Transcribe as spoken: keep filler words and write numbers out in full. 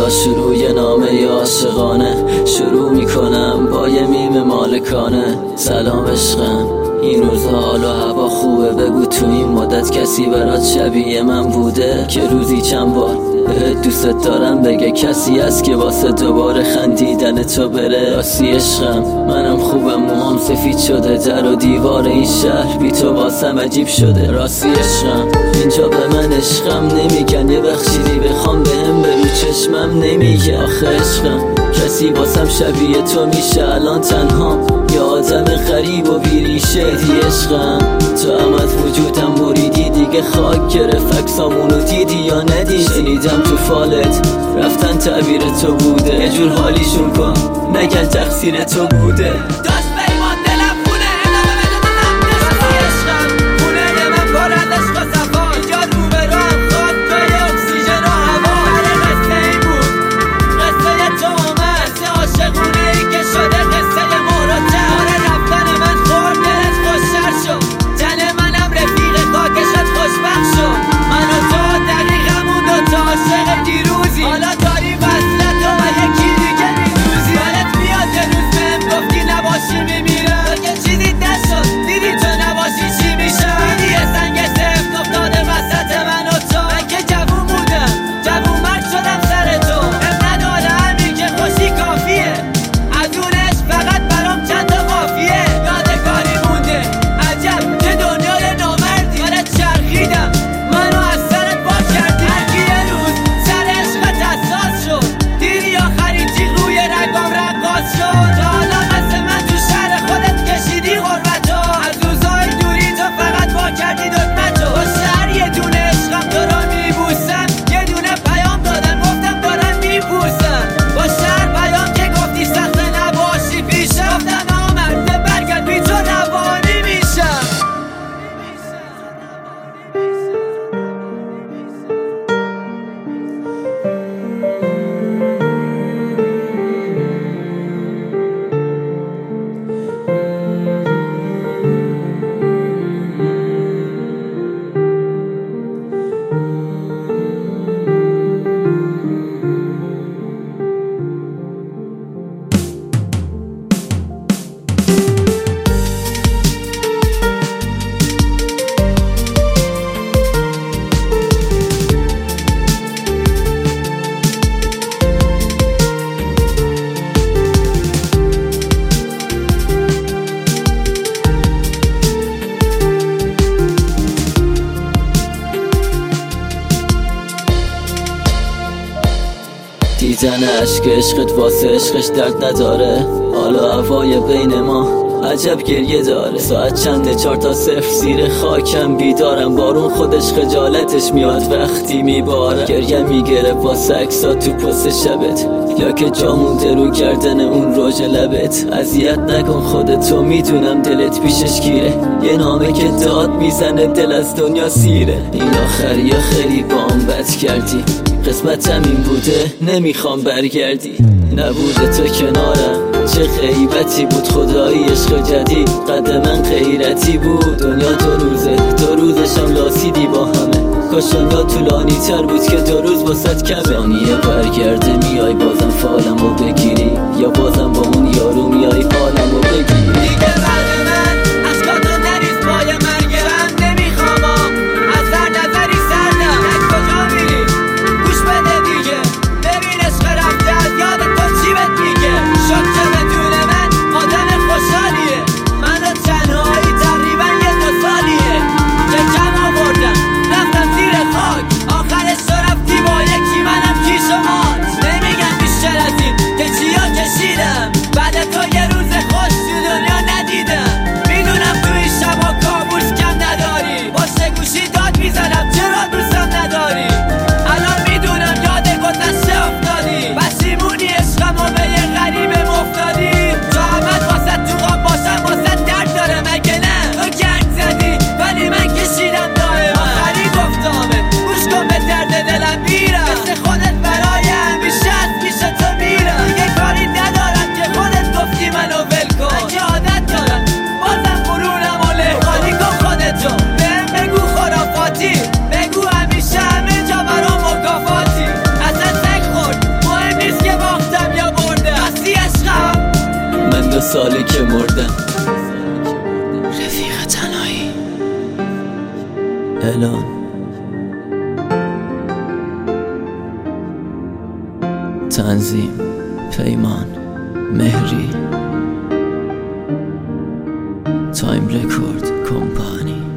حالا شروع یه نامه عاشقانه شروع میکنم با یه میم مالکانه. سلام عشقم، این روزها حال و هوا خوبه، بگو تو این مدت کسی برات شبیه من بوده که روزی چند بار بهت دوست دارم بگه کسی هست که واسه دوباره خندیدن تو بره. راستی عشقم منم خوبم، موهام سفید شده، در و دیوار این شهر بی تو واسم عجیب شده. راستی عشقم اینجا به من عشقم نمیگن، یه بخشیدی بخوام بهم به رو چشمم نمیگه. آخه عشقم کسی واسم شبیه تو میشه الان تنها، یه آدم غریب و بیریشه. دی عشقم تو همت وجودم بریدی، دیگه خاک گرفت عکسامونو دیدی یا ندیدی؟ شنیدم تو فالت رفتن تعبیر تو بوده، یه جور حالیشون کن نگن تقصیر تو بوده. دیدن عشق عشقت واسه عشقش درد نداره، حالا هوای بین ما عجب گریه داره. ساعت چنده؟ چار تا صفر، زیر خاکم بیدارم، بارون خودش خجالتش میاد وقتی میباره. گریه میگره واسه عکسات تو پست شبت، یا که جا مونده رو گردن اون رژ لبت. اذیت نکن خودتو، میدونم دلت پیشش گیره، یه نامه که داد میزنه دل از دنیا سیره. این آخری خیلی بام بد کردی، قسمتم این بوده نمیخوام برگردی. نبوده تو کنارم چه غیبتی بود، خدایی عشق جدید قد من غیرتی بود. دنیا دو روزه، دو روزشم لاسیدی با همه، کاش دنیا طولانی تر بود که دو روز واسط کمه. ثانیه برگرده میای بازم فالمو بگیری، یا بازم با اون یارو میای حالمو بگیری. دیگه بعد من عشقاتو نریز پای مرگرم نمیخوام، از هر نظری سردم از کجا میری گوش بده دیگه، ببین عشق رفته از یاد تو چی بهت میگه. شد که بدون من آدم خوشحالیه، من و تنهایی تقریبا یه دو سالیه که کم آوردم رفتم زیر خاک، آخرش تو رفتی با یکی منم کیش و مات. ساله که مردم. رفیق تنهایی اعلان تنظیم پیمان مهری تایم رکورد کمپانی.